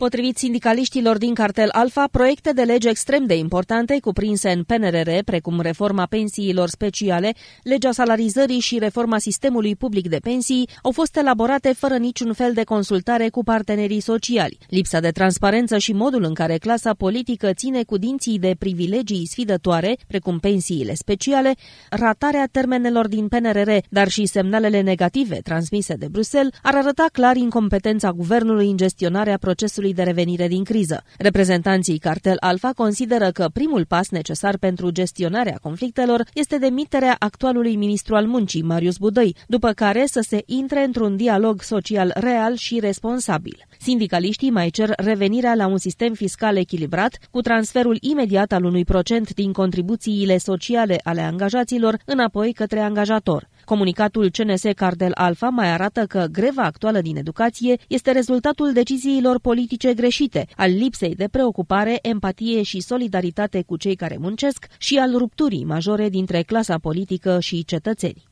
Potrivit sindicaliștilor din Cartel Alfa, proiecte de lege extrem de importante cuprinse în PNRR, precum reforma pensiilor speciale, legea salarizării și reforma sistemului public de pensii, au fost elaborate fără niciun fel de consultare cu partenerii sociali. Lipsa de transparență și modul în care clasa politică ține cu dinții de privilegii sfidătoare, precum pensiile speciale, ratarea termenelor din PNRR, dar și semnalele negative transmise de Bruxelles, ar arăta clar incompetența guvernului în gestionarea procesului de revenire din criză. Reprezentanții Cartel Alfa consideră că primul pas necesar pentru gestionarea conflictelor este demiterea actualului ministru al muncii, Marius Budăi, după care să se intre într-un dialog social real și responsabil. Sindicaliștii mai cer revenirea la un sistem fiscal echilibrat, cu transferul imediat al unui procent din contribuțiile sociale ale angajaților înapoi către angajator. Comunicatul CNS Cartel Alfa mai arată că greva actuală din educație este rezultatul deciziilor politice greșite, al lipsei de preocupare, empatie și solidaritate cu cei care muncesc și al rupturii majore dintre clasa politică și cetățeni.